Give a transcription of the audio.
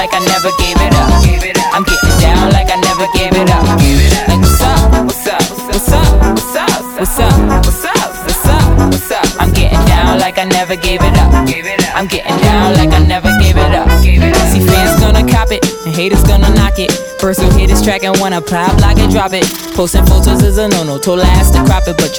like I never gave it up. I'm getting down like I never gave it up. Like what's up? What's up? What's up? What's up? What's up? What's up? What's up? What's up? I'm getting down like I never gave it up. I'm getting down like I never gave it up. See, fans gonna cop it and haters gonna knock it. First who hit this track and wanna pop, like it, drop it. Posting photos is a no-no, told her ass to crop it, but